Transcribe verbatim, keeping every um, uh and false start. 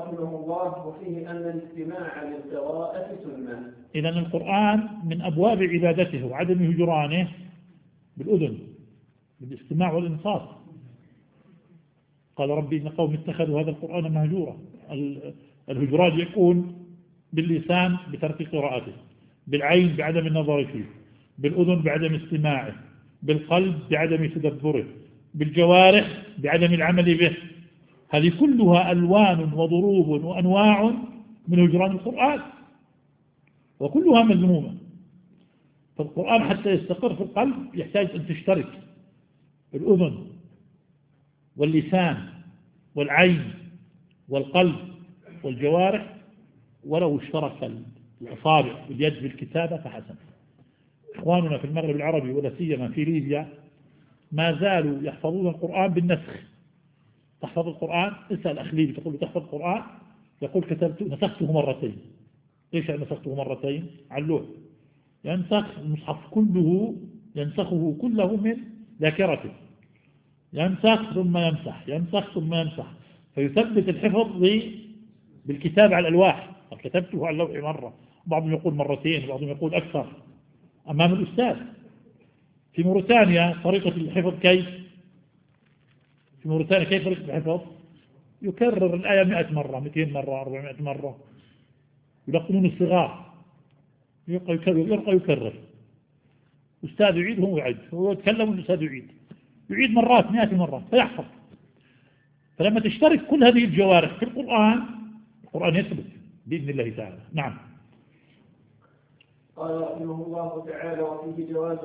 رحمه الله: وفيه أن الاستماع للقراءة سنة. إذن القرآن من أبواب عبادته وعدم هجرانه بالأذن، بالاستماع والإنصات. قال ربي إن قوم اتخذوا هذا القرآن مهجورا. الهجران يكون باللسان بترك قراءته، بالعين بعدم النظر فيه، بالأذن بعدم استماعه، بالقلب بعدم تدبره، بالجوارح بعدم العمل به. هذه كلها ألوان وضروب وأنواع من هجران القرآن، وكلها مذمومة. فالقرآن حتى يستقر في القلب يحتاج أن تشترك الأذن واللسان والعين والقلب والجوارح، ولو اشترك الأصابع واليد بالكتابة فحسن. إخواننا في المغرب العربي ولا سيما في ليبيا ما زالوا يحفظون القرآن بالنسخ. تحفظ القرآن، اسأل أخ ليبي تقول له تحفظ القرآن، يقول كتبت نسخته مرتين. ليش نسخته مرتين؟ على اللوح. ينسخ المصحف كله، ينسخه كله من ذاكرته، ينسخ ثم يمسح، ينسخ ثم يمسح، فيثبت الحفظ بالكتاب على الألواح. كتبته على اللوح مرة، بعضهم يقول مرتين، بعضهم يقول أكثر، أمام الأستاذ. في موريتانيا طريقة الحفظ كيف؟ في موريتانيا كيف طريقة الحفظ؟ يكرر الآية مئة مرة، مئتين مرة، أربعمائة مرة. يلقنون الصغار، يرقى يكرر يرقى يكرر. أستاذ يعيد هو يعيد، هو يتكلم والأستاذ يعيد، يعيد مرات مئات المرات فيحفظ. فلما تشترك كل هذه الجوارح في القرآن، القرآن يثبت بإذن الله تعالى. نعم. قال رحمه الله تعالى: وفيه جواز